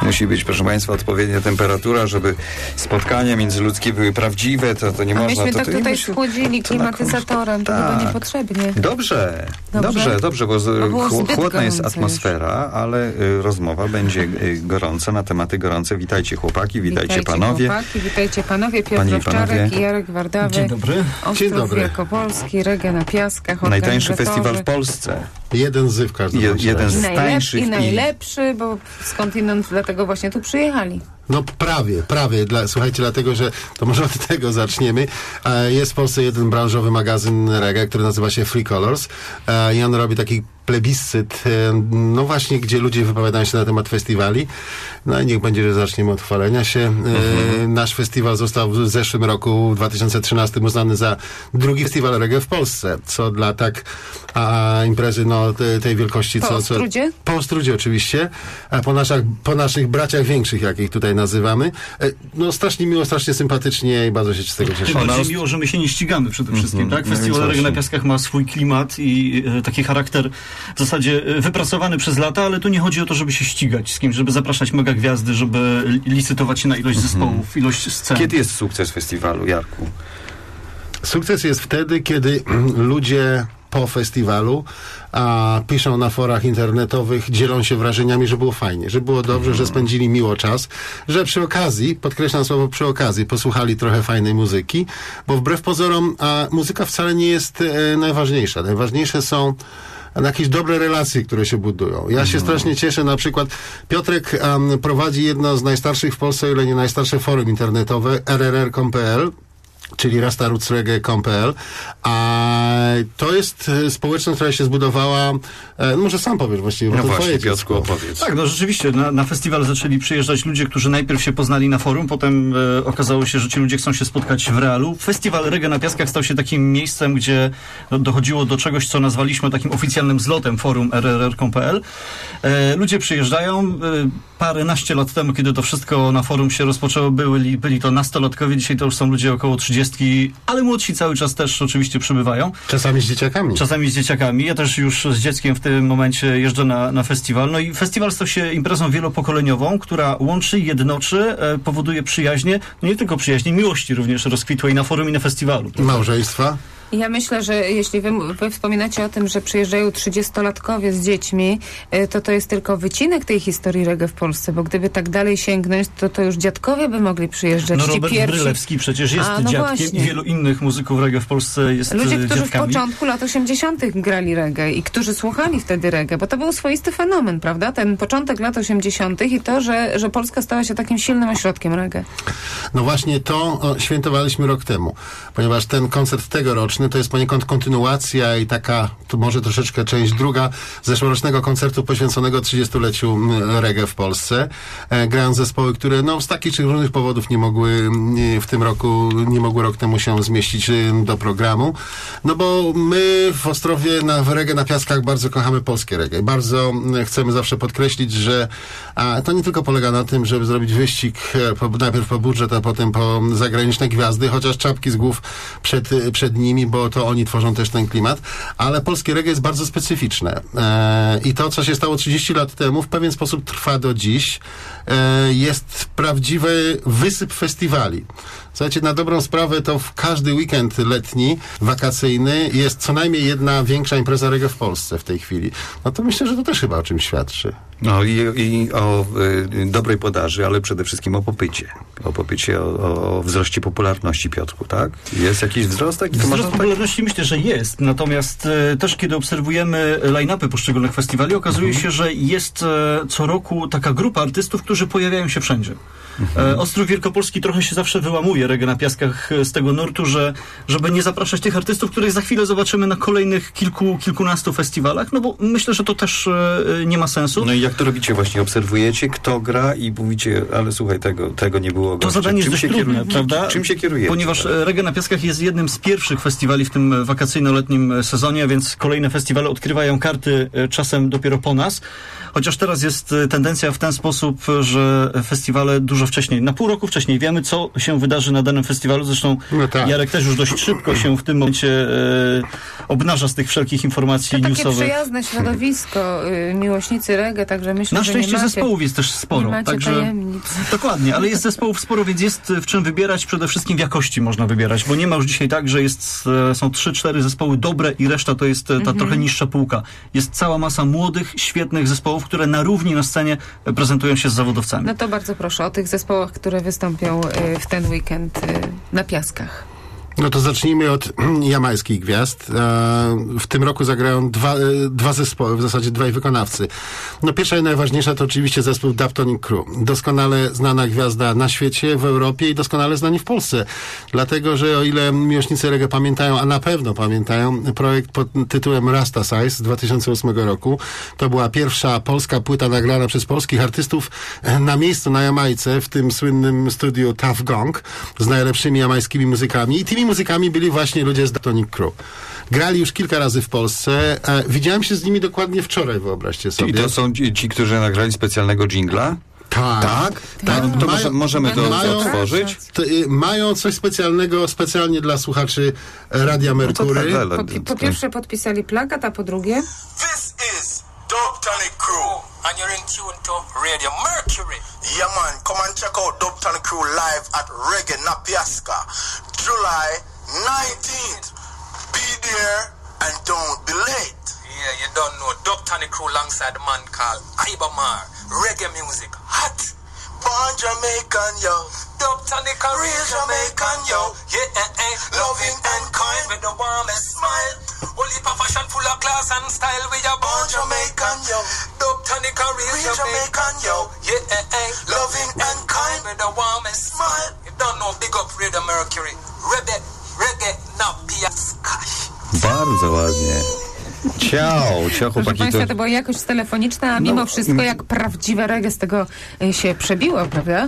Musi być, proszę Państwa, odpowiednia temperatura, żeby spotkania międzyludzkie były prawdziwe, to nie można. Myśmy tak tutaj schłodzili klimatyzatorem, to chyba niepotrzebnie. Dobrze, bo chłodna jest atmosfera, ale rozmowa będzie gorąca, na tematy gorące. Witajcie chłopaki, witajcie panowie. Witajcie panowie, Piotr Owczarek i Jarek Wardawy. Dzień dobry. Ostrów Wielkopolski, reggae na Piaskach. Najtańszy festiwal w Polsce. Jeden z w każdym razie. Jeden z tańszych i najlepszy, bo skądinąd dlatego właśnie tu przyjechali. No prawie. Słuchajcie, dlatego, że to może od tego zaczniemy. Jest w Polsce jeden branżowy magazyn reggae, który nazywa się Free Colors i on robi taki plebiscyt, no właśnie, gdzie ludzie wypowiadają się na temat festiwali. No i niech będzie, że zaczniemy od chwalenia się. Nasz festiwal został w zeszłym roku, w 2013, uznany za drugi festiwal reggae w Polsce, co dla tak imprezy tej wielkości. Po Ostrudzie? Po Ostrudzie oczywiście. Po naszych braciach większych, jakich tutaj nazywamy. No strasznie miło, strasznie sympatycznie i bardzo się z tego cieszę. Tym bardziej miło, że my się nie ścigamy przede wszystkim, tak? Festiwal reggae na Piaskach ma swój klimat i taki charakter w zasadzie wypracowany przez lata, ale tu nie chodzi o to, żeby się ścigać z kimś, żeby zapraszać mega gwiazdy, żeby licytować się na ilość zespołów, ilość scen. Kiedy jest sukces festiwalu, Jarku? Sukces jest wtedy, kiedy ludzie po festiwalu piszą na forach internetowych, dzielą się wrażeniami, że było fajnie, że było dobrze, że spędzili miło czas, że przy okazji, podkreślam słowo przy okazji, posłuchali trochę fajnej muzyki, bo wbrew pozorom muzyka wcale nie jest najważniejsza. Najważniejsze są jakieś dobre relacje, które się budują. Ja się strasznie cieszę, na przykład Piotrek prowadzi jedno z najstarszych w Polsce, o ile nie najstarsze forum internetowe, rrr.pl, czyli rastarutsreggae.pl, a to jest społeczność, która się zbudowała, może sam powiesz właściwie. No właśnie, Piotrku, opowiedz. Tak, no rzeczywiście, na festiwal zaczęli przyjeżdżać ludzie, którzy najpierw się poznali na forum, potem okazało się, że ci ludzie chcą się spotkać w realu. Festiwal Reggae na Piaskach stał się takim miejscem, gdzie dochodziło do czegoś, co nazwaliśmy takim oficjalnym zlotem forum rrr.pl. Ludzie przyjeżdżają, paręnaście lat temu, kiedy to wszystko na forum się rozpoczęło, byli to nastolatkowie, dzisiaj to już są ludzie około 30, ale młodsi cały czas też oczywiście przybywają. Czasami z dzieciakami. Ja też już z dzieckiem w tym momencie jeżdżę na festiwal. No i festiwal stał się imprezą wielopokoleniową, która łączy, jednoczy, powoduje przyjaźnie, no nie tylko przyjaźnie, miłości również rozkwitłe i na forum, i na festiwalu. Małżeństwa. Ja myślę, że jeśli wy wspominacie o tym, że przyjeżdżają 30-latkowie z dziećmi, to jest tylko wycinek tej historii reggae w Polsce, bo gdyby tak dalej sięgnąć, to już dziadkowie by mogli przyjeżdżać. No Robert Brylewski przecież jest dziadkiem właśnie. I wielu innych muzyków reggae w Polsce jest ludzie, którzy dziadkami. w początku lat 80. grali reggae i którzy słuchali wtedy reggae, bo to był swoisty fenomen, prawda? Ten początek lat 80. i to, że Polska stała się takim silnym ośrodkiem reggae. No właśnie to świętowaliśmy rok temu, ponieważ ten koncert tegoroczny to jest poniekąd kontynuacja i taka, tu może troszeczkę część druga zeszłorocznego koncertu poświęconego 30-leciu reggae w Polsce. Grają zespoły, które z takich czy różnych powodów nie mogły w tym roku, nie mogły rok temu się zmieścić do programu. No bo my w Ostrowie w reggae na Piaskach bardzo kochamy polskie reggae. Bardzo chcemy zawsze podkreślić, że to nie tylko polega na tym, żeby zrobić wyścig najpierw po budżet, a potem po zagraniczne gwiazdy, chociaż czapki z głów przed nimi, bo to oni tworzą też ten klimat, ale polskie reggae jest bardzo specyficzne. I to, co się stało 30 lat temu, w pewien sposób trwa do dziś. Jest prawdziwy wysyp festiwali. Słuchajcie, na dobrą sprawę to w każdy weekend letni, wakacyjny jest co najmniej jedna większa impreza reggae w Polsce w tej chwili. No to myślę, że to też chyba o czymś świadczy. No i o dobrej podaży, ale przede wszystkim o popycie. O wzroście popularności, Piotrku, tak? Jest jakiś wzrost? Wzrost popularności myślę, że jest. Natomiast też kiedy obserwujemy line-upy poszczególnych festiwali, okazuje się, że jest co roku taka grupa artystów, którzy pojawiają się wszędzie. Ostrów Wielkopolski trochę się zawsze wyłamuje reggae na Piaskach z tego nurtu, żeby nie zapraszać tych artystów, których za chwilę zobaczymy na kolejnych kilkunastu festiwalach, no bo myślę, że to też nie ma sensu. No i jak to robicie właśnie? Obserwujecie, kto gra i mówicie, ale słuchaj, tego nie było gościa. To zadanie jest dość trudne, prawda? Czym się kierujecie? Ponieważ reggae na Piaskach jest jednym z pierwszych festiwali w tym wakacyjno-letnim sezonie, więc kolejne festiwale odkrywają karty czasem dopiero po nas. Chociaż teraz jest tendencja w ten sposób, że festiwale dużo dużo wcześniej, na pół roku wcześniej wiemy, co się wydarzy na danym festiwalu. Zresztą Jarek też już dość szybko się w tym momencie obnaża z tych wszelkich informacji newsowych. To takie przyjazne środowisko, miłośnicy reggae, także myślę, na że szczęście zespołów jest też sporo. Nie macie także tajemnic. Dokładnie, ale jest zespołów sporo, więc jest w czym wybierać. Przede wszystkim w jakości można wybierać, bo nie ma już dzisiaj tak, że są 3-4 zespoły dobre i reszta to jest ta trochę niższa półka. Jest cała masa młodych, świetnych zespołów, które na równi na scenie prezentują się z zawodowcami. No to bardzo proszę o tych zespołach, które wystąpią w ten weekend na Piaskach. No to zacznijmy od jamańskich gwiazd. W tym roku zagrają dwa zespoły, w zasadzie dwaj wykonawcy. No pierwsza i najważniejsza to oczywiście zespół Daptonic Crew. Doskonale znana gwiazda na świecie, w Europie i doskonale znani w Polsce. Dlatego, że o ile miłośnicy reggae pamiętają, a na pewno pamiętają, projekt pod tytułem Rasta Size z 2008 roku. To była pierwsza polska płyta nagrana przez polskich artystów na miejscu na Jamajce, w tym słynnym studiu Tuff Gong, z najlepszymi jamańskimi muzykami. I tymi muzykami byli właśnie ludzie z Daptonic Crew. Grali już kilka razy w Polsce. Widziałem się z nimi dokładnie wczoraj, wyobraźcie sobie. I to są ci, którzy nagrali specjalnego dżingla? Tak. To możemy to otworzyć? Mają coś specjalnego, specjalnie dla słuchaczy Radia Merkury. Po pierwsze podpisali plakat, a po drugie... This is Daptonic Crew. And you're in tune to Radio Mercury. Yeah, man. Come and check out Daptonic Crew live at Reggae Na Piaska, July 19th. Be there and don't be late. Yeah, you don't know. Daptonic Crew alongside a man called Ibamar. Reggae music hot. Born Jamaican, yo. Daptonic, a real Jamaican, yo. Yeah, loving and kind with the warmest smile. Only fashion full of class and style. We are born Jamaican, yo. Daptonic, a real Jamaican, yo. Yeah, loving and kind with the warmest smile. You don't know, big up Radio Mercury. Reggae Na Piaska. Bardzo ładnie. Ciao, chłopaki. Proszę Państwa, to była jakość telefoniczna, a mimo wszystko jak prawdziwe reggae z tego się przebiło, prawda?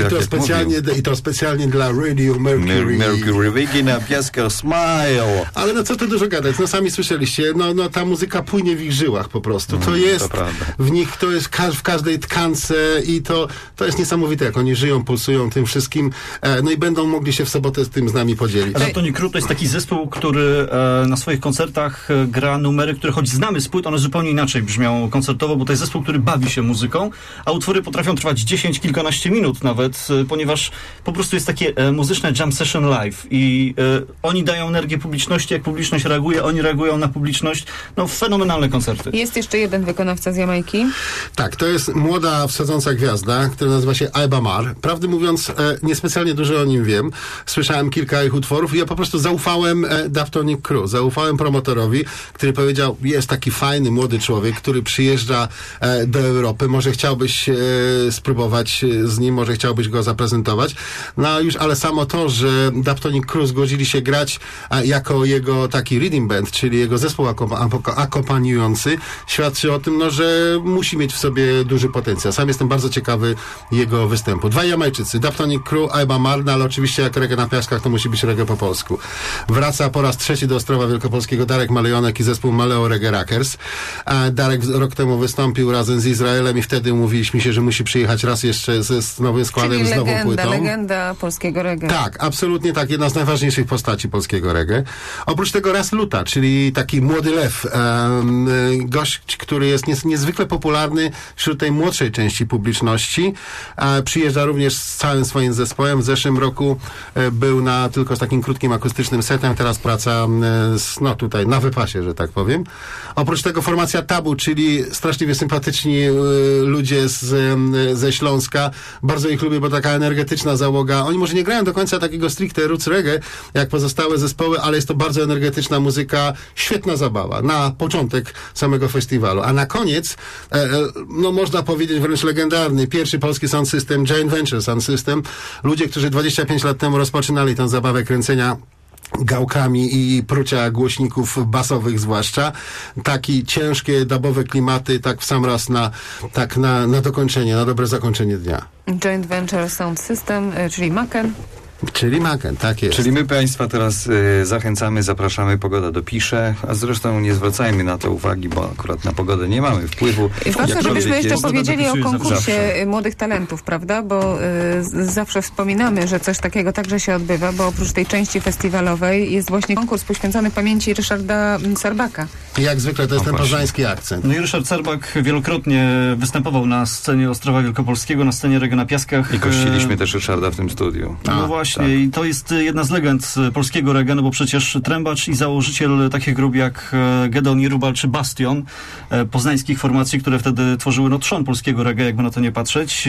I to specjalnie dla Radio Mercury. Mercury, Reggae Na Piaska, Smile. Ale no co tu dużo gadać, no sami słyszeliście, no ta muzyka płynie w ich żyłach po prostu. To jest w nich, to jest w każdej tkance i to jest niesamowite, jak oni żyją, pulsują tym wszystkim, no i będą mogli się w sobotę z tym z nami podzielić. Daptonic Crew to jest taki zespół, który na swoich koncertach gra numery, które choć znamy z płyt, one zupełnie inaczej brzmią koncertowo, bo to jest zespół, który bawi się muzyką, a utwory potrafią trwać 10, kilkanaście minut nawet, ponieważ po prostu jest takie muzyczne jam session live i oni dają energię publiczności, jak publiczność reaguje, oni reagują na publiczność. No fenomenalne koncerty. Jest jeszcze jeden wykonawca z Jamajki. Tak, to jest młoda, wschodząca gwiazda, która nazywa się Ibamar. Prawdę mówiąc, niespecjalnie dużo o nim wiem. Słyszałem kilka ich utworów i ja po prostu zaufałem Daptonic Crew, zaufałem promotorowi, który powiedział, jest taki fajny, młody człowiek, który przyjeżdża do Europy, może chciałbyś spróbować z nim, może chciałbyś go zaprezentować. No już, ale samo to, że Daptonic Crew zgodzili się grać jako jego taki reading band, czyli jego zespół akompaniujący, świadczy o tym, no, że musi mieć w sobie duży potencjał. Sam jestem bardzo ciekawy jego występu. Dwaj Jamajczycy, Daptonic Crew, Ibamar, no ale oczywiście jak reggae na Piaskach, to musi być reggae po polsku. Wraca po raz trzeci do Ostrowa Wielkopolskiego Darek Malejonek i zespół Maleo Reggae Rockers. Darek rok temu wystąpił razem z Izraelem i wtedy umówiliśmy się, że musi przyjechać raz jeszcze z nowym składem, czyli z nową płytą. Legenda polskiego reggae. Tak, absolutnie tak. Jedna z najważniejszych postaci polskiego reggae. Oprócz tego Ras Luta, czyli taki młody lew. Gość, który jest niezwykle popularny wśród tej młodszej części publiczności. Przyjeżdża również z całym swoim zespołem. W zeszłym roku był tylko z takim krótkim akustycznym setem. Teraz praca tutaj na wypasie, że tak powiem. Oprócz tego formacja Tabu, czyli straszliwie sympatyczni ludzie ze Śląska. Bardzo ich lubię, bo taka energetyczna załoga. Oni może nie grają do końca takiego stricte roots reggae, jak pozostałe zespoły, ale jest to bardzo energetyczna muzyka, świetna zabawa na początek samego festiwalu. A na koniec, no można powiedzieć wręcz legendarny, pierwszy polski sound system, Joint Venture Sound System. Ludzie, którzy 25 lat temu rozpoczynali tę zabawę kręcenia gałkami i prucia głośników basowych zwłaszcza. Takie ciężkie, dubowe klimaty, tak w sam raz na dokończenie, na dobre zakończenie dnia. Joint Venture Sound System, czyli Macken. Czyli Magen, tak jest. Czyli my Państwa teraz zachęcamy, zapraszamy, pogoda dopisze, a zresztą nie zwracajmy na to uwagi, bo akurat na pogodę nie mamy wpływu. Ważne, żebyśmy jeszcze powiedzieli o konkursie młodych talentów, prawda? Bo zawsze wspominamy, że coś takiego także się odbywa, bo oprócz tej części festiwalowej jest właśnie konkurs poświęcony pamięci Ryszarda Sarbaka. I jak zwykle to jest ten poznański akcent. No i Ryszard Sarbak wielokrotnie występował na scenie Ostrowa Wielkopolskiego, na scenie Reggae na Piaskach. I gościliśmy też Ryszarda w tym studiu. No właśnie, tak. I to jest jedna z legend polskiego reggae, no bo przecież trębacz i założyciel takich grup jak Gedeon Irubal czy Bastion, poznańskich formacji, które wtedy tworzyły trzon polskiego reggae, jakby na to nie patrzeć.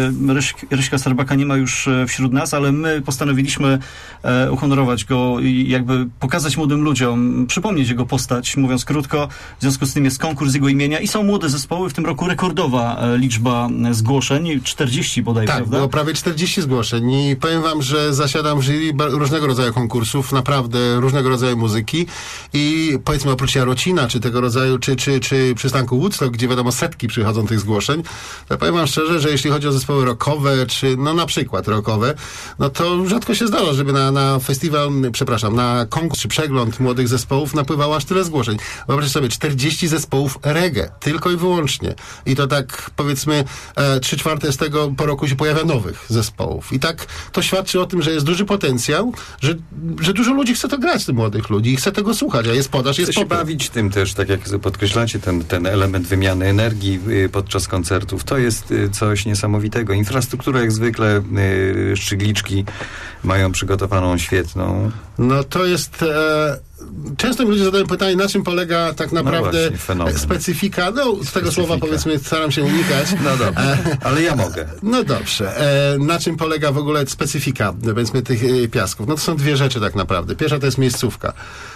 Ryśka Sarbaka nie ma już wśród nas, ale my postanowiliśmy uhonorować go i jakby pokazać młodym ludziom, przypomnieć jego postać, mówiąc krótko. W związku z tym jest konkurs jego imienia i są młode zespoły. W tym roku rekordowa liczba zgłoszeń, 40 bodaj, tak, prawda? było prawie 40 zgłoszeń i powiem wam, że zasiadam w jury różnego rodzaju konkursów, naprawdę różnego rodzaju muzyki i powiedzmy oprócz Jarocina, czy tego rodzaju, czy przystanku Woodstock, gdzie wiadomo setki przychodzą tych zgłoszeń, to powiem wam szczerze, że jeśli chodzi o zespoły rockowe, czy na przykład rockowe, no to rzadko się zdarza, żeby na festiwal, na konkurs czy przegląd młodych zespołów napływało aż tyle zgłoszeń. Wyobraźcie sobie, 40 zespołów reggae, tylko i wyłącznie. I to tak powiedzmy 3/4 z tego po roku się pojawia nowych zespołów. I tak to świadczy o tym, że jest duży potencjał, że dużo ludzi chce to grać, tych młodych ludzi, i chce tego słuchać, a jest podaż, jest chce się bawić tym też, tak jak podkreślacie, ten element wymiany energii podczas koncertów. To jest coś niesamowitego. Infrastruktura jak zwykle, Szczygliczki mają przygotowaną świetną. No to jest... Często mi ludzie zadają pytanie, na czym polega tak naprawdę specyfika, z tego słowa powiedzmy staram się unikać. No dobrze, ale ja mogę. No dobrze. Na czym polega w ogóle specyfika, powiedzmy, tych piasków? No to są dwie rzeczy tak naprawdę. Pierwsza to jest miejscówka.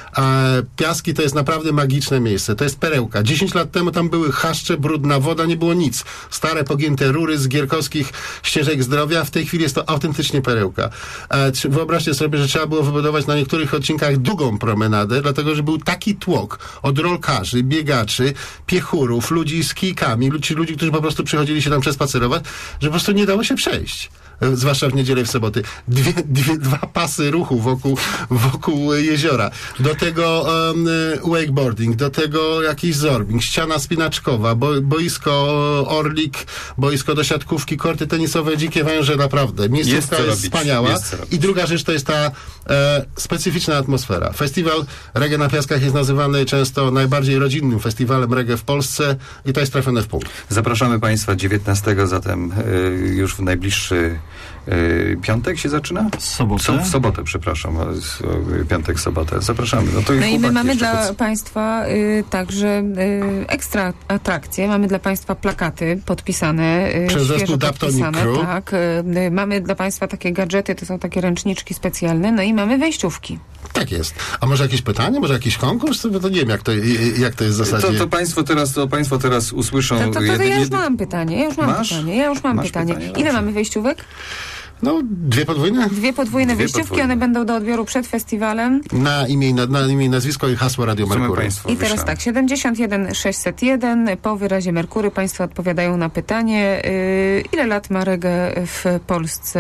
Piaski to jest naprawdę magiczne miejsce. To jest perełka. 10 lat temu tam były chaszcze, brudna woda, nie było nic. Stare, pogięte rury z gierkowskich ścieżek zdrowia. W tej chwili jest to autentycznie perełka. Wyobraźcie sobie, że trzeba było wybudować na niektórych odcinkach długą promenadę, dlatego, że był taki tłok od rolkarzy, biegaczy, piechurów, ludzi z kijkami, ludzi, którzy po prostu przychodzili się tam przespacerować, że po prostu nie dało się przejść. Zwłaszcza w niedzielę i w soboty. Dwa pasy ruchu wokół jeziora. Do tego wakeboarding, do tego jakiś zorbing, ściana spinaczkowa, boisko Orlik, boisko do siatkówki, korty tenisowe, dzikie węże, naprawdę. Miejscówka jest wspaniała. I druga rzecz to jest ta specyficzna atmosfera. Festiwal Reggae na Piaskach jest nazywany często najbardziej rodzinnym festiwalem reggae w Polsce i to jest trafione w punkt. Zapraszamy Państwa 19, zatem już w najbliższy piątek się zaczyna? W sobotę, przepraszam. Piątek, sobotę. Zapraszamy. No i my mamy dla Państwa także ekstra atrakcje. Mamy dla Państwa plakaty podpisane. Przez zespół Daptonic Crew. Tak. Mamy dla Państwa takie gadżety, to są takie ręczniczki specjalne. No i mamy wejściówki. Tak jest. A może jakieś pytanie? Może jakiś konkurs? To nie wiem, jak to jest w zasadzie. To Państwo teraz usłyszą... To ja już mam pytanie. Ja już mam pytanie. Ile mamy wejściówek? No, 2 podwójne? 2 podwójne wyjściówki, one będą do odbioru przed festiwalem. Na imię, nazwisko i hasło Radio Merkury. I teraz tak, 71 601, po wyrazie Merkury Państwo odpowiadają na pytanie, ile lat ma reggae w Polsce,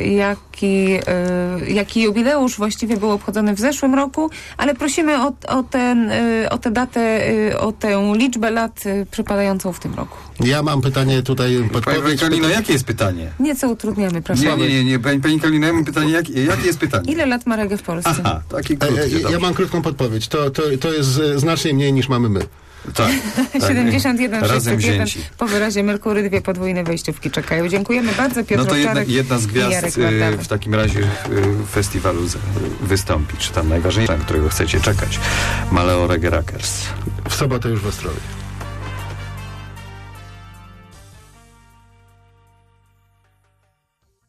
jaki jubileusz właściwie był obchodzony w zeszłym roku, ale prosimy o tę datę, o tę liczbę lat przypadającą w tym roku. Ja mam pytanie tutaj. Pani Kalino, jakie jest pytanie? Nieco utrudniamy, proszę. Nie. Pani Kalino, ja mam pytanie, jakie jest pytanie? Ile lat ma reggae w Polsce? Aha, taki krótki. Ja mam krótką podpowiedź. To jest znacznie mniej niż mamy my. Tak. 71 razem 601, wzięci. po wyrazie Merkury 2 podwójne wejściówki czekają. Dziękujemy bardzo. Piotr Owczarek, jedna z gwiazd w takim razie festiwalu wystąpi, czy tam najważniejsza, na którego chcecie czekać. Maleo Reggae Rockers. W sobotę już w Ostrowie.